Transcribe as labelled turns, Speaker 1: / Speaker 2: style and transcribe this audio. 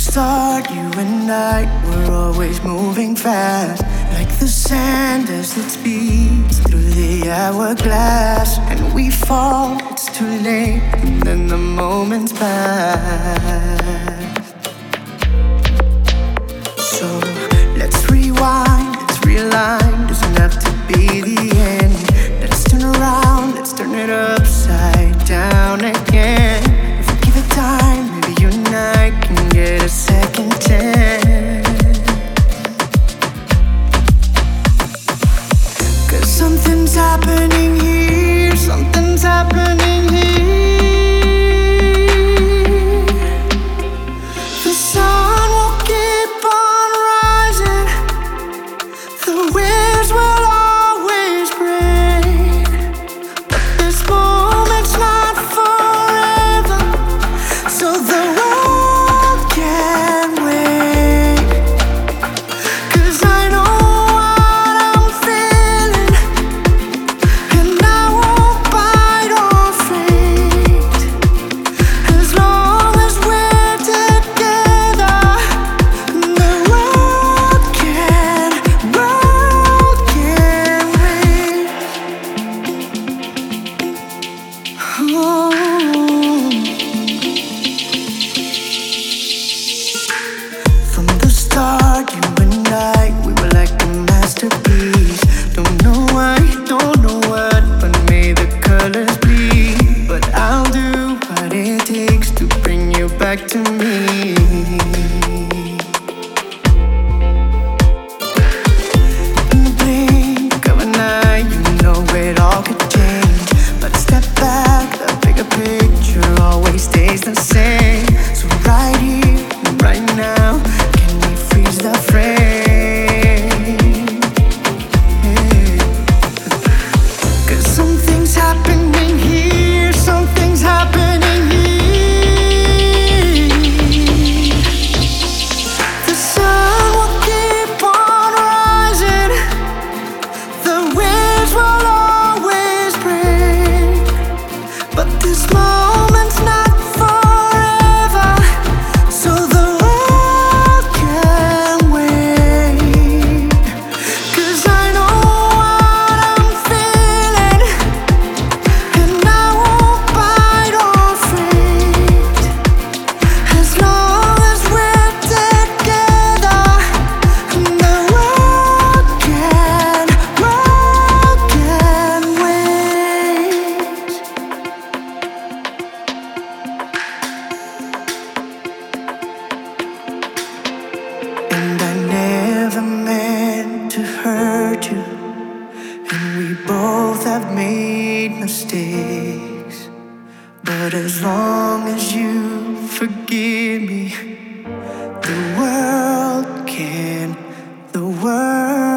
Speaker 1: start, you and I were always moving fast, like the sand as it speeds through the hourglass. And we fall, it's too late, and then the moments pass. So let's rewind, let's realign, doesn't have to be the end. Let's turn around, let's turn it upside down again. If we give it time, maybe you and I can get a second chance. 'Cause something's happening here, something's happening here. The sun will keep on rising, the waves will always break, but this moment's not forever, so the world can wait. 'Cause I know what I'm feeling, and I won't bite or faint. As long as we're together, the world can wait. Oh. From the start, you and I, we were like a masterpiece. Don't know why, don't know what, but may the colors bleed. But I'll do what it takes to bring you back to me. In the blink of an eye, you know it all could change. But step back, the bigger picture always stays the same. So right here, right now, can we freeze the frame? Yeah. 'Cause something's happening here, something's happening here. The sun will keep on rising, the waves will always break, but this moment's not forever, so the world can wait. 'Cause I know what I'm feeling, and I won't bite or faint. As long as we're together, the world can wait. And I never meant to hurt you, and we both have made mistakes. But as long as you forgive me, the world can, the world